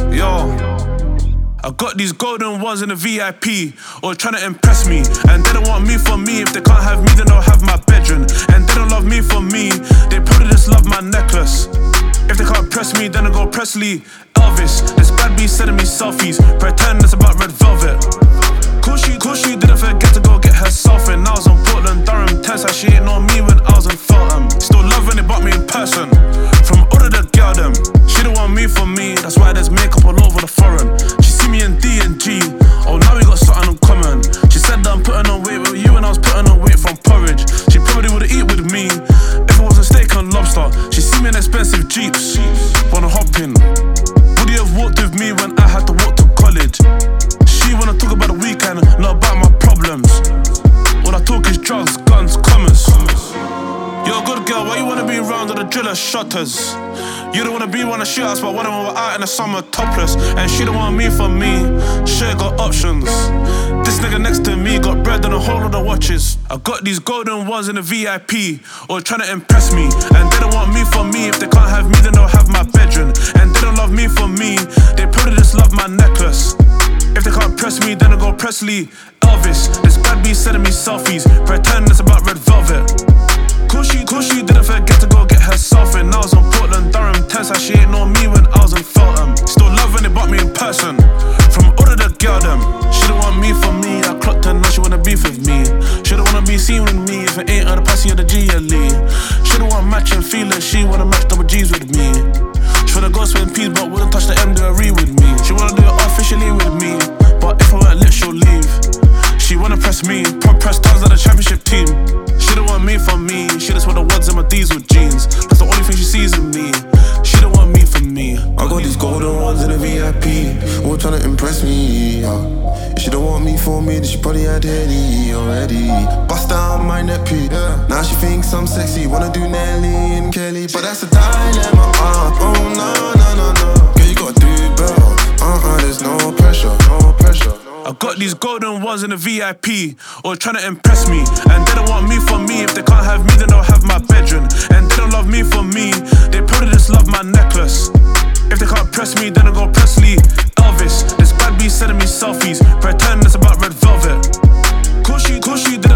Yo, I got these golden ones in the VIP, all trying to impress me. And they don't want me for me. If they can't have me, then they'll have my bedroom. And they don't love me for me, they probably just love my necklace. If they can't press me, then I go Presley, Elvis. This bad B sending me selfies, pretend it's about red velvet. Cool she didn't forget to go get herself in. I was on Portland, Durham, Tessa. She ain't know me when I was in Feltham. Still loving it, but me in person. From all of the girl them, she don't want me for me. That's why there's makeup all over the foreign. She see me in D&G, oh now we got something in common. She said that I'm putting on weight with you and I was putting on weight from porridge. She probably would've eat with me if it wasn't steak and lobster. She see me in expensive Jeeps, wanna hop in. Would you have walked with me when I had to walk to college? She wanna talk about the weekend, not about my problems. All I talk is drugs, guns, commas. You're a good girl, why you wanna be around all the driller shutters? You don't wanna be one of the shootouts, but when we're out in the summer topless. And she don't want me for me, she got options. This nigga next to me got bread and a whole lot of watches. I got these golden ones in the VIP, all trying to impress me. And they don't want me for me, if they can't have me, then they'll have my bedroom. And they don't love me for me, they probably just love my necklace. If they can't press me, then I go Presley, Elvis. This bad B sending me selfies, pretend it's about red velvet. Cool she didn't forget to go get herself in. I was on Portland, Durham, Tessa. She ain't know me when I was in Feltham. Still loving it, but me in person. From all of the girl them, she don't want me for me. I clocked her, now she wanna beef with me. She don't wanna be seen with me if it ain't her the passy or the GLE. She don't want matching feelings, she wanna match double G's with me. She wanna go spend peas, but wouldn't touch the M, do a re with me. She wanna do it officially with me, but if I weren't lit, she'll leave. She wanna press me, press tons of the championship team. She don't want me for me, she just want the ones in my diesel jeans. That's the only thing she sees in me, she don't want me for me. I got these golden ones in the VIP, all trying to impress me, If she don't want me for me, then she probably had Henny already. Bust down my neck P, now she thinks I'm sexy. Wanna do Nelly and Kelly, but that's a dilemma, oh no. Girl, you gotta do better, there's no pressure, I got these golden ones in the VIP, all trying to impress me. And they don't want me for me, if they can't have me, then they'll have my bedroom. And they don't love me for me, they probably just love my necklace. If they can't press me, then I go Presley, Elvis. This bad B sending me selfies, pretend it's about red velvet. Cool she did